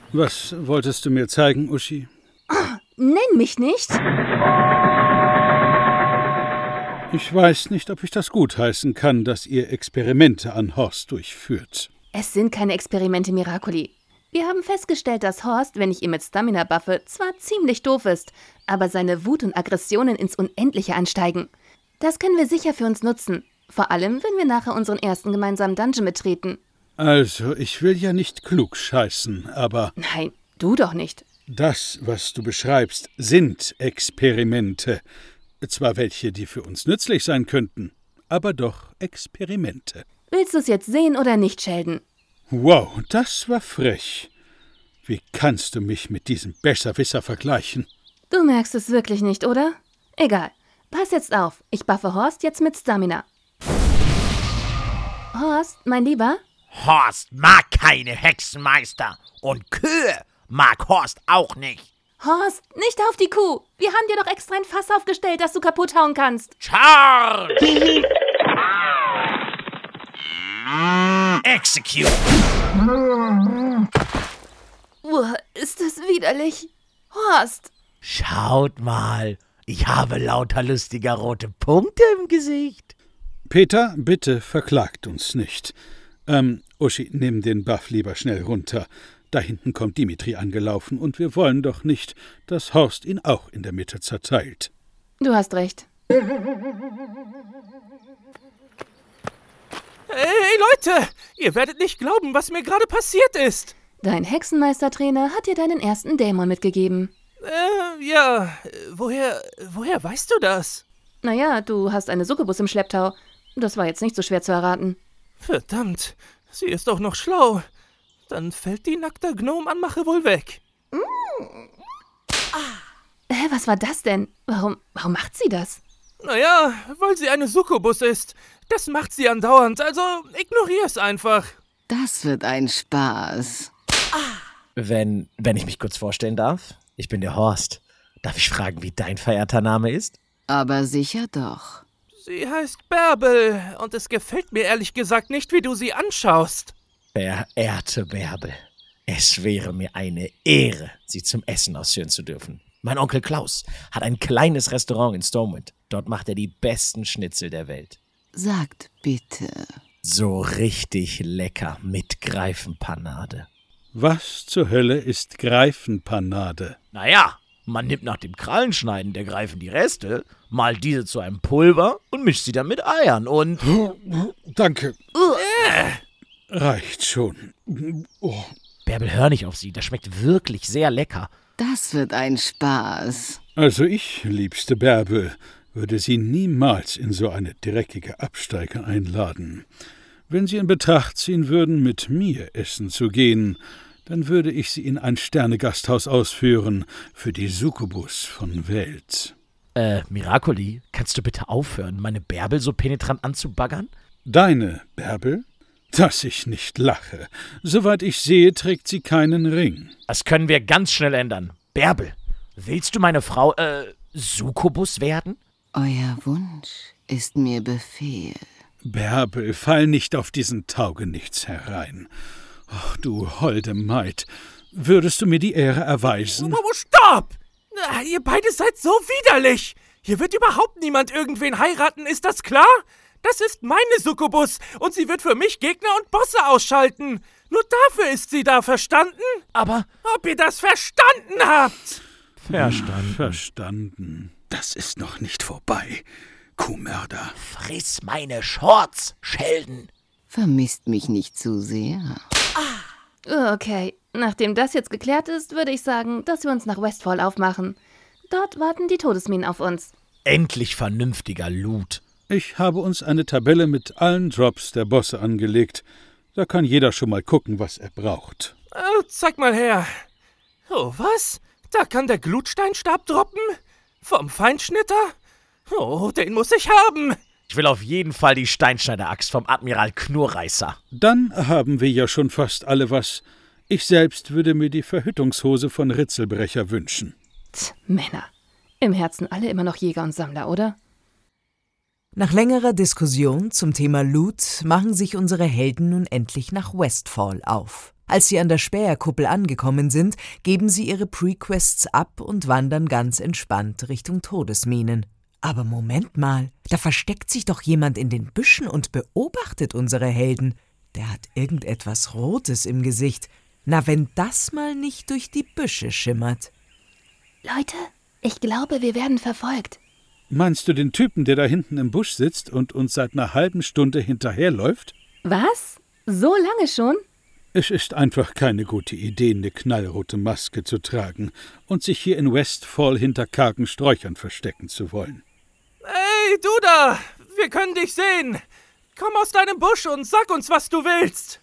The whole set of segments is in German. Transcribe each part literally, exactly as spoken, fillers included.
Was wolltest du mir zeigen, Uschi? Oh, nenn mich nicht! Ich weiß nicht, ob ich das gutheißen kann, dass ihr Experimente an Horst durchführt. Es sind keine Experimente, Miracoli. Wir haben festgestellt, dass Horst, wenn ich ihn mit Stamina buffe, zwar ziemlich doof ist, aber seine Wut und Aggressionen ins Unendliche ansteigen. Das können wir sicher für uns nutzen. Vor allem, wenn wir nachher unseren ersten gemeinsamen Dungeon betreten. Also, ich will ja nicht klug scheißen, aber... Nein, du doch nicht. Das, was du beschreibst, sind Experimente. Zwar welche, die für uns nützlich sein könnten, aber doch Experimente. Willst du es jetzt sehen oder nicht, Sheldon? Wow, das war frech. Wie kannst du mich mit diesem Besserwisser vergleichen? Du merkst es wirklich nicht, oder? Egal. Pass jetzt auf. Ich buffe Horst jetzt mit Stamina. Horst, mein Lieber? Horst mag keine Hexenmeister. Und Kühe mag Horst auch nicht. Horst, nicht auf die Kuh. Wir haben dir doch extra ein Fass aufgestellt, das du kaputt hauen kannst. Charge! Execute! Uah, ist das widerlich. Horst! Schaut mal, ich habe lauter lustiger rote Punkte im Gesicht. Peter, bitte verklagt uns nicht. Ähm, Uschi, nimm den Buff lieber schnell runter. Da hinten kommt Dimitri angelaufen und wir wollen doch nicht, dass Horst ihn auch in der Mitte zerteilt. Du hast recht. Hey Leute, ihr werdet nicht glauben, was mir gerade passiert ist. Dein Hexenmeistertrainer hat dir deinen ersten Dämon mitgegeben. Äh, ja, woher, woher weißt du das? Naja, du hast eine Succubus im Schlepptau. Das war jetzt nicht so schwer zu erraten. Verdammt, sie ist doch noch schlau. Dann fällt die nackte Gnom-Anmache wohl weg. Mm. Ah. Hä, was war das denn? Warum, warum macht sie das? Naja, weil sie eine Succubus ist. Das macht sie andauernd, also ignorier's einfach. Das wird ein Spaß. Wenn, wenn ich mich kurz vorstellen darf, ich bin der Horst. Darf ich fragen, wie dein verehrter Name ist? Aber sicher doch. Sie heißt Bärbel und es gefällt mir ehrlich gesagt nicht, wie du sie anschaust. Verehrte Bärbel, es wäre mir eine Ehre, Sie zum Essen ausführen zu dürfen. Mein Onkel Klaus hat ein kleines Restaurant in Stormwind. Dort macht er die besten Schnitzel der Welt. Sagt bitte. So richtig lecker mit Greifenpanade. Was zur Hölle ist Greifenpanade? Naja, man nimmt nach dem Krallenschneiden der Greifen die Reste, malt diese zu einem Pulver und mischt sie dann mit Eiern und... Danke. Äh. Reicht schon. Oh. Bärbel, hör nicht auf sie, das schmeckt wirklich sehr lecker. Das wird ein Spaß. Also ich, liebste Bärbel, würde Sie niemals in so eine dreckige Absteige einladen. Wenn Sie in Betracht ziehen würden, mit mir essen zu gehen, dann würde ich Sie in ein Sterne-Gasthaus ausführen für die Succubus von Welt. Äh, Miracoli, kannst du bitte aufhören, meine Bärbel so penetrant anzubaggern? Deine Bärbel? Dass ich nicht lache. Soweit ich sehe, trägt sie keinen Ring. Das können wir ganz schnell ändern. Bärbel, willst du meine Frau, äh, Succubus werden? Euer Wunsch ist mir Befehl. Bärbel, fall nicht auf diesen Taugenichts herein. Ach, du holde Maid, würdest du mir die Ehre erweisen? Oh, stopp! Na, ihr beide seid so widerlich! Hier wird überhaupt niemand irgendwen heiraten, ist das klar? Das ist meine Succubus und sie wird für mich Gegner und Bosse ausschalten. Nur dafür ist sie da, verstanden? Aber... Ob ihr das verstanden habt? Verstanden. Verstanden. Das ist noch nicht vorbei, Kuhmörder. Friss meine Shorts, Sheldon. Vermisst mich nicht zu sehr. Ah. Okay, nachdem das jetzt geklärt ist, würde ich sagen, dass wir uns nach Westfall aufmachen. Dort warten die Todesminen auf uns. Endlich vernünftiger Loot. Ich habe uns eine Tabelle mit allen Drops der Bosse angelegt. Da kann jeder schon mal gucken, was er braucht. Äh, zeig mal her. Oh, was? Da kann der Glutsteinstab droppen? Vom Feinschnitter? Oh, den muss ich haben. Ich will auf jeden Fall die Steinschneider-Axt vom Admiral Knurreißer. Dann haben wir ja schon fast alle was. Ich selbst würde mir die Verhütungshose von Ritzelbrecher wünschen. Tch, Männer. Im Herzen alle immer noch Jäger und Sammler, oder? Nach längerer Diskussion zum Thema Loot machen sich unsere Helden nun endlich nach Westfall auf. Als sie an der Späherkuppel angekommen sind, geben sie ihre Prequests ab und wandern ganz entspannt Richtung Todesminen. Aber Moment mal, da versteckt sich doch jemand in den Büschen und beobachtet unsere Helden. Der hat irgendetwas Rotes im Gesicht. Na, wenn das mal nicht durch die Büsche schimmert. Leute, ich glaube, wir werden verfolgt. Meinst du den Typen, der da hinten im Busch sitzt und uns seit einer halben Stunde hinterherläuft? Was? So lange schon? Es ist einfach keine gute Idee, eine knallrote Maske zu tragen und sich hier in Westfall hinter kargen Sträuchern verstecken zu wollen. Hey, du da! Wir können dich sehen! Komm aus deinem Busch und sag uns, was du willst!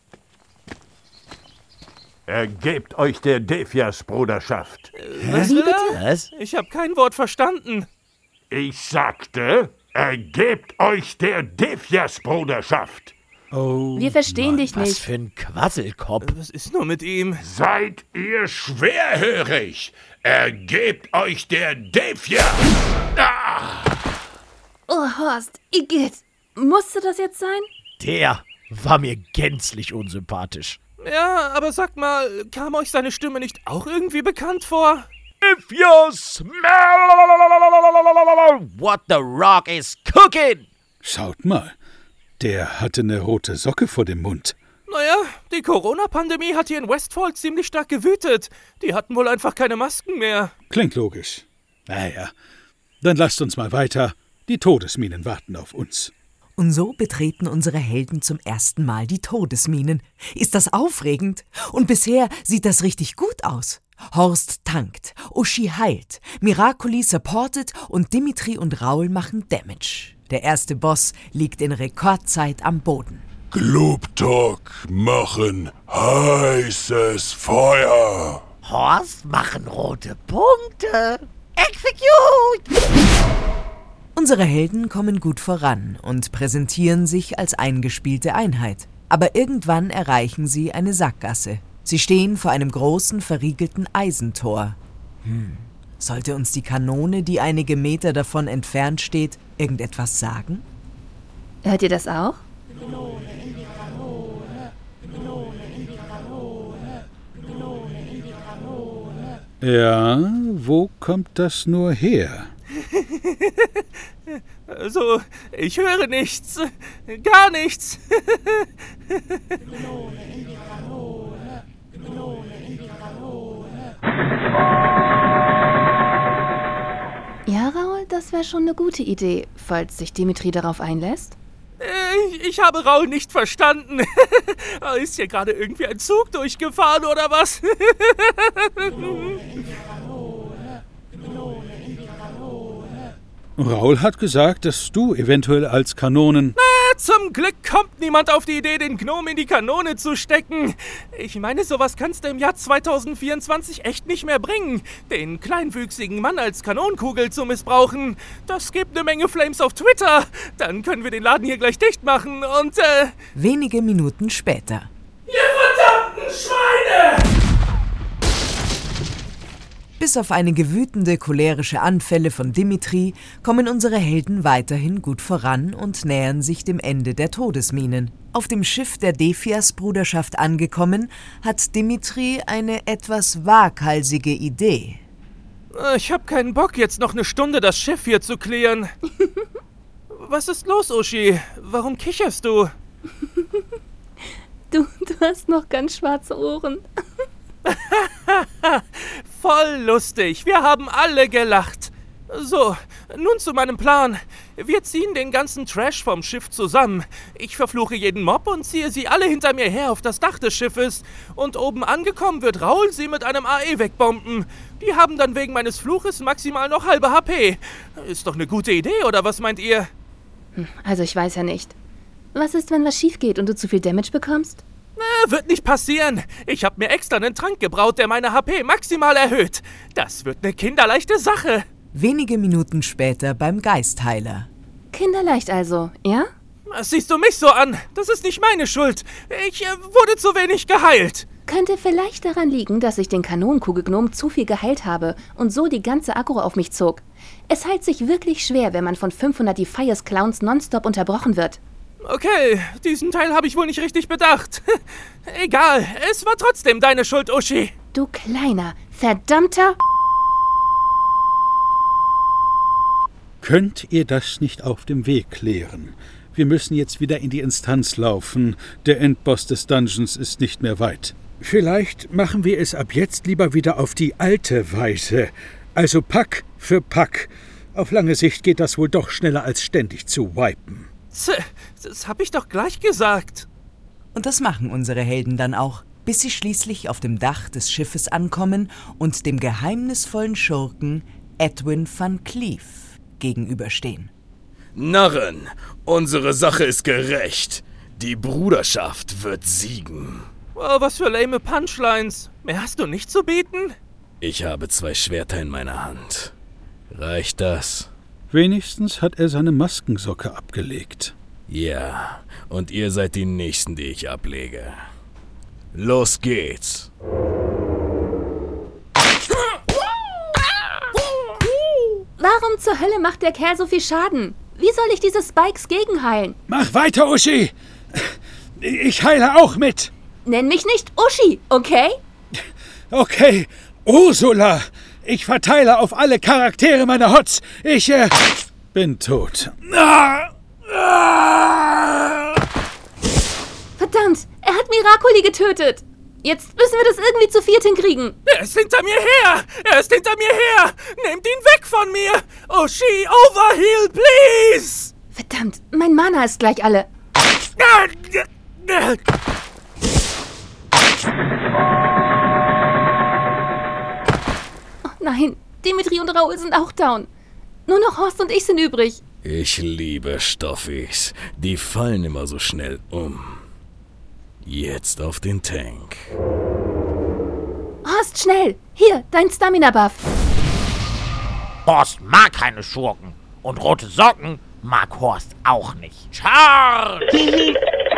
Ergebt euch der Defias-Bruderschaft. Was Wie will bitte? er? Was? Ich habe kein Wort verstanden. Ich sagte, ergebt euch der Defias-Bruderschaft. Oh, Wir verstehen dich Was nicht. für ein Quasselkopf. Was ist nur mit ihm? Seid ihr schwerhörig? Ergebt euch der Defias! Ah! Oh, Horst, Igitt. Musste das jetzt sein? Der war mir gänzlich unsympathisch. Ja, aber sag mal, kam euch seine Stimme nicht auch irgendwie bekannt vor? If you smell what the rock is cooking! schaut mal, der hatte eine rote Socke vor dem Mund. Naja, die Corona-Pandemie hat hier in Westfall ziemlich stark gewütet. Die hatten wohl einfach keine Masken mehr. Klingt logisch. Naja, dann lasst uns mal weiter. Die Todesminen warten auf uns. Und so betreten unsere Helden zum ersten Mal die Todesminen. Ist das aufregend? Und bisher sieht das richtig gut aus. Horst tankt, Uschi heilt, Miracoli supportet und Dimitri und Raul machen Damage. Der erste Boss liegt in Rekordzeit am Boden. Glubtok machen heißes Feuer. Horst machen rote Punkte. Execute! Unsere Helden kommen gut voran und präsentieren sich als eingespielte Einheit. Aber irgendwann erreichen sie eine Sackgasse. Sie stehen vor einem großen, verriegelten Eisentor. Hm, sollte uns die Kanone, die einige Meter davon entfernt steht, irgendetwas sagen? Hört ihr das auch? Ja, wo kommt das nur her? Also, ich höre nichts. Gar nichts. Ja, Raul, das wäre schon eine gute Idee, falls sich Dimitri darauf einlässt. Äh, Ich habe Raul nicht verstanden. Ist hier gerade irgendwie ein Zug durchgefahren oder was? Raul hat gesagt, dass du eventuell als Kanonen... Zum Glück kommt niemand auf die Idee, den Gnom in die Kanone zu stecken. Ich meine, sowas kannst du im Jahr zweitausendvierundzwanzig echt nicht mehr bringen. Den kleinwüchsigen Mann als Kanonenkugel zu missbrauchen. Das gibt eine Menge Flames auf Twitter. Dann können wir den Laden hier gleich dicht machen und, äh... Wenige Minuten später. Ihr verdammten Schweine! Bis auf einige wütende, cholerische Anfälle von Dimitri kommen unsere Helden weiterhin gut voran und nähern sich dem Ende der Todesminen. Auf dem Schiff der Defias-Bruderschaft angekommen, hat Dimitri eine etwas waghalsige Idee. Ich hab keinen Bock, jetzt noch eine Stunde das Schiff hier zu klären. Was ist los, Uschi? Warum kicherst du? Du, du hast noch ganz schwarze Ohren. Voll lustig. Wir haben alle gelacht. So, nun zu meinem Plan. Wir ziehen den ganzen Trash vom Schiff zusammen. Ich verfluche jeden Mob und ziehe sie alle hinter mir her auf das Dach des Schiffes. Und oben angekommen wird Raul sie mit einem A E wegbomben. Die haben dann wegen meines Fluches maximal noch halbe H P. Ist doch eine gute Idee, oder was meint ihr? Also ich weiß ja nicht. Was ist, wenn was schief geht und du zu viel Damage bekommst? Na, wird nicht passieren. Ich habe mir extra einen Trank gebraut, der meine H P maximal erhöht. Das wird eine kinderleichte Sache. Wenige Minuten später beim Geistheiler. Kinderleicht also, ja? Was siehst du mich so an? Das ist nicht meine Schuld. Ich äh, wurde zu wenig geheilt. Könnte vielleicht daran liegen, dass ich den Kanonenkugelgnom zu viel geheilt habe und so die ganze Aggro auf mich zog. Es heilt sich wirklich schwer, wenn man von fünfhundert Defias Clowns nonstop unterbrochen wird. Okay, diesen Teil habe ich wohl nicht richtig bedacht. Egal, es war trotzdem deine Schuld, Uschi. Du kleiner, verdammter... Könnt ihr das nicht auf dem Weg klären? Wir müssen jetzt wieder in die Instanz laufen. Der Endboss des Dungeons ist nicht mehr weit. Vielleicht machen wir es ab jetzt lieber wieder auf die alte Weise. Also Pack für Pack. Auf lange Sicht geht das wohl doch schneller, als ständig zu wipen. Das hab ich doch gleich gesagt. Und das machen unsere Helden dann auch, bis sie schließlich auf dem Dach des Schiffes ankommen und dem geheimnisvollen Schurken Edwin van Cleef gegenüberstehen. Narren, unsere Sache ist gerecht. Die Bruderschaft wird siegen. Oh, was für lame Punchlines. Mehr hast du nicht zu bieten? Ich habe zwei Schwerter in meiner Hand. Reicht das? Wenigstens hat er seine Maskensocke abgelegt. Ja, und ihr seid die Nächsten, die ich ablege. Los geht's. Warum zur Hölle macht der Kerl so viel Schaden? Wie soll ich diese Spikes gegenheilen? Mach weiter, Uschi! Ich heile auch mit! Nenn mich nicht Uschi, okay? Okay, Ursula! Ich verteile auf alle Charaktere meine Hots. Ich, äh, bin tot. Verdammt, er hat Miracoli getötet. Jetzt müssen wir das irgendwie zu viert hinkriegen. Er ist hinter mir her! Er ist hinter mir her! Nehmt ihn weg von mir! Uschi, overheal, please! Verdammt, mein Mana ist gleich alle. Oh nein, Dimitri und Raoul sind auch down. Nur noch Horst und ich sind übrig. Ich liebe Stoffis. Die fallen immer so schnell um. Jetzt auf den Tank. Horst, schnell! Hier, dein Stamina-Buff. Horst mag keine Schurken. Und rote Socken mag Horst auch nicht. Charge!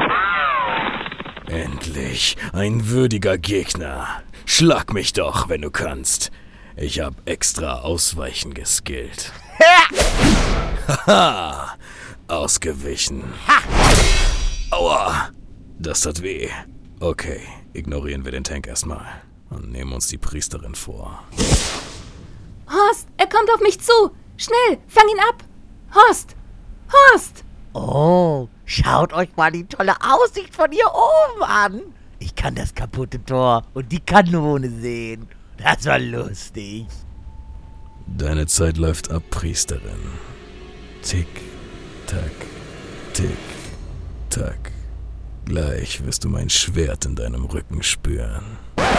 Endlich ein würdiger Gegner. Schlag mich doch, wenn du kannst. Ich hab extra Ausweichen geskillt. Haha! Ausgewichen. Ha. Aua! Das tat weh. Okay, ignorieren wir den Tank erstmal und nehmen uns die Priesterin vor. Horst, er kommt auf mich zu. Schnell, fang ihn ab. Horst! Horst! Oh, schaut euch mal die tolle Aussicht von hier oben an. Ich kann das kaputte Tor und die Kanone sehen. Das war lustig. Deine Zeit läuft ab, Priesterin. Tick, tack, tick, tack. Gleich wirst du mein Schwert in deinem Rücken spüren.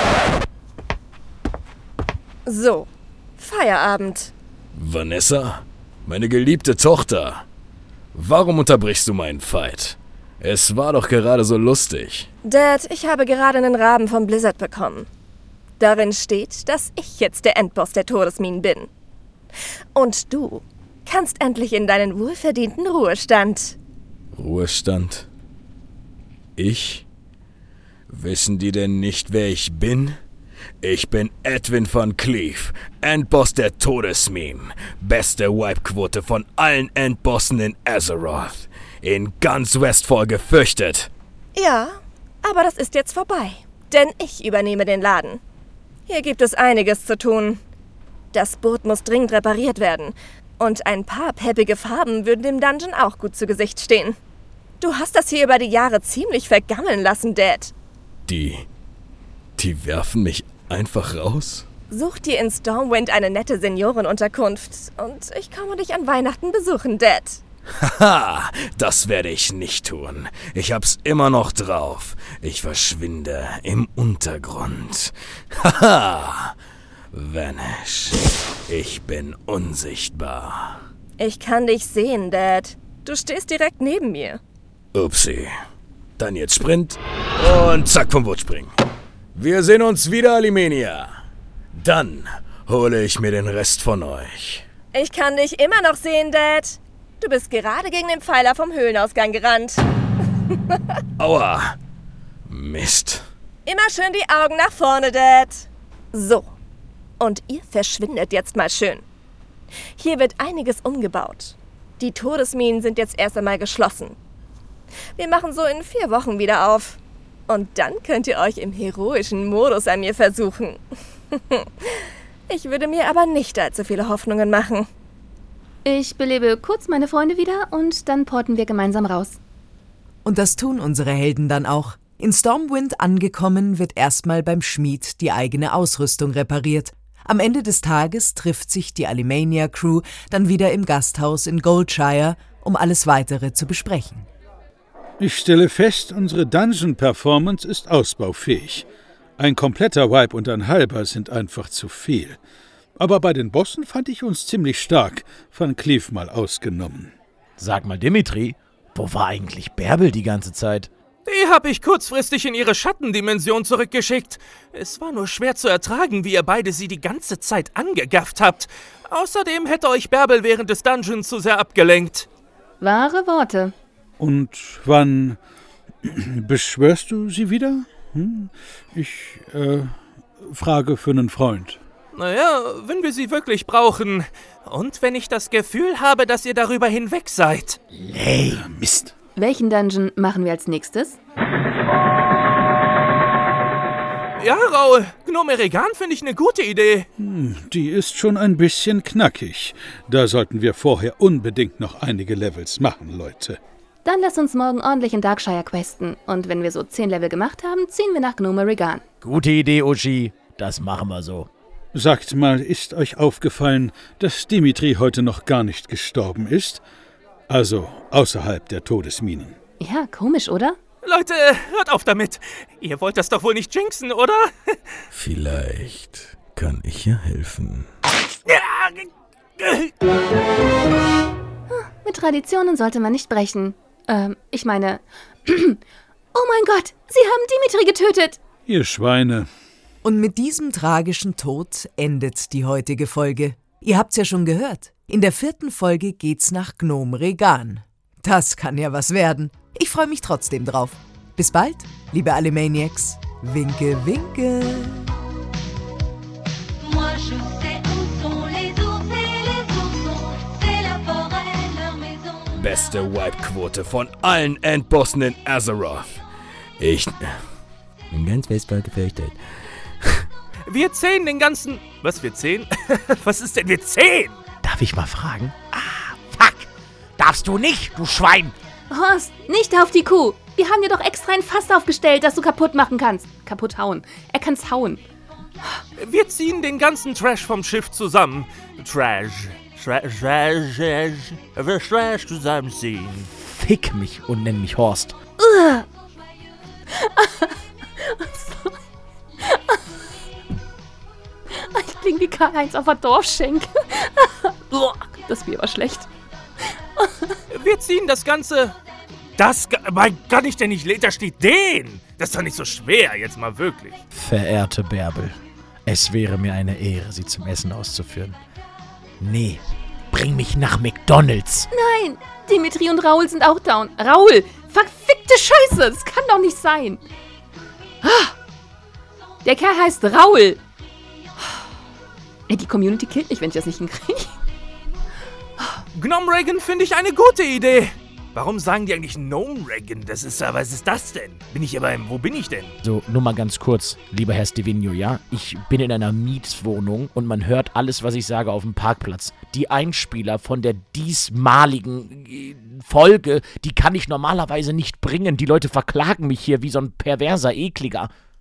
So, Feierabend. Vanessa, meine geliebte Tochter. Warum unterbrichst du meinen Fight? Es war doch gerade so lustig. Dad, ich habe gerade einen Raben vom Blizzard bekommen. Darin steht, dass ich jetzt der Endboss der Todesminen bin. Und du kannst endlich in deinen wohlverdienten Ruhestand. Ruhestand? Ich? Wissen die denn nicht, wer ich bin? Ich bin Edwin van Cleef, Endboss der Todesminen. Beste Wipe-Quote von allen Endbossen in Azeroth. In ganz Westfall gefürchtet. Ja, aber das ist jetzt vorbei. Denn ich übernehme den Laden. Hier gibt es einiges zu tun. Das Boot muss dringend repariert werden. Und ein paar peppige Farben würden dem Dungeon auch gut zu Gesicht stehen. Du hast das hier über die Jahre ziemlich vergammeln lassen, Dad. Die... die werfen mich einfach raus? Such dir in Stormwind eine nette Seniorenunterkunft und ich komme dich an Weihnachten besuchen, Dad. Haha, das werde ich nicht tun. Ich hab's immer noch drauf. Ich verschwinde im Untergrund. Haha, vanish. Ich bin unsichtbar. Ich kann dich sehen, Dad. Du stehst direkt neben mir. Upsi. Dann jetzt Sprint und zack vom Boot springen. Wir sehen uns wieder, Alimenia. Dann hole ich mir den Rest von euch. Ich kann dich immer noch sehen, Dad. Du bist gerade gegen den Pfeiler vom Höhlenausgang gerannt. Aua. Mist. Immer schön die Augen nach vorne, Dad. So. Und ihr verschwindet jetzt mal schön. Hier wird einiges umgebaut. Die Todesminen sind jetzt erst einmal geschlossen. Wir machen so in vier Wochen wieder auf. Und dann könnt ihr euch im heroischen Modus an mir versuchen. Ich würde mir aber nicht allzu viele Hoffnungen machen. Ich belebe kurz meine Freunde wieder und dann porten wir gemeinsam raus. Und das tun unsere Helden dann auch. In Stormwind angekommen, wird erstmal beim Schmied die eigene Ausrüstung repariert. Am Ende des Tages trifft sich die Alimania-Crew dann wieder im Gasthaus in Goldshire, um alles Weitere zu besprechen. Ich stelle fest, unsere Dungeon-Performance ist ausbaufähig. Ein kompletter Wipe und ein halber sind einfach zu viel. Aber bei den Bossen fand ich uns ziemlich stark, Van Cleef mal ausgenommen. Sag mal, Dimitri, wo war eigentlich Bärbel die ganze Zeit? Die habe ich kurzfristig in ihre Schattendimension zurückgeschickt. Es war nur schwer zu ertragen, wie ihr beide sie die ganze Zeit angegafft habt. Außerdem hätte euch Bärbel während des Dungeons zu sehr abgelenkt. Wahre Worte. Und wann beschwörst du sie wieder? Hm? Ich äh, frage für einen Freund. Naja, wenn wir sie wirklich brauchen. Und wenn ich das Gefühl habe, dass ihr darüber hinweg seid. Lame. Mist. Welchen Dungeon machen wir als nächstes? Ja, Raul, Gnome Regan finde ich eine gute Idee. Hm, die ist schon ein bisschen knackig. Da sollten wir vorher unbedingt noch einige Levels machen, Leute. Dann lass uns morgen ordentlich in Darkshire questen. Und wenn wir so zehn Level gemacht haben, ziehen wir nach Gnome Regan. Gute Idee, Uschi. Das machen wir so. Sagt mal, ist euch aufgefallen, dass Dimitri heute noch gar nicht gestorben ist? Also außerhalb der Todesminen. Ja, komisch, oder? Leute, hört auf damit. Ihr wollt das doch wohl nicht jinxen, oder? Vielleicht kann ich ja helfen. Mit Traditionen sollte man nicht brechen. Ähm, ich meine... Oh mein Gott, sie haben Dimitri getötet! Ihr Schweine. Und mit diesem tragischen Tod endet die heutige Folge. Ihr habt's ja schon gehört. In der vierten Folge geht's nach Gnome Regan. Das kann ja was werden. Ich freue mich trotzdem drauf. Bis bald, liebe Alimaniacs. Winke, winke. Beste Wipe-Quote von allen Endbossen in Azeroth. Ich bin ganz festbar gefürchtet. Wir zählen den ganzen... Was, wir zählen? Was ist denn wir zählen? Darf ich mal fragen? Ah, fuck. Darfst du nicht, du Schwein. Horst, nicht auf die Kuh. Wir haben dir doch extra ein Fass aufgestellt, das du kaputt machen kannst. Kaputt hauen. Er kann's hauen. Wir ziehen den ganzen Trash vom Schiff zusammen. Trash. Trash, Trash, Trash. Wir Trash zusammenziehen. Fick mich und nenn mich Horst. Ich klinge wie Karl-Heinz auf der Dorfschenke. Das Bier war schlecht. Wir ziehen das Ganze... Das... Mein Gott, ich denn nicht... Da steht den! Das ist doch nicht so schwer, jetzt mal wirklich. Verehrte Bärbel, es wäre mir eine Ehre, Sie zum Essen auszuführen. Nee, bring mich nach McDonald's. Nein, Dimitri und Raul sind auch down. Raul, verfickte Scheiße, das kann doch nicht sein. Der Kerl heißt Raul. Die Community killt mich, wenn ich das nicht hinkriege. Gnome Regan finde ich eine gute Idee. Warum sagen die eigentlich Gnome Regan? Das ist ja, was ist das denn? Bin ich aber im, wo bin ich denn? So, nur mal ganz kurz, lieber Herr Stevino, ja? Ich bin in einer Mietswohnung und man hört alles, was ich sage, auf dem Parkplatz. Die Einspieler von der diesmaligen äh, Folge, die kann ich normalerweise nicht bringen. Die Leute verklagen mich hier wie so ein perverser Ekliger.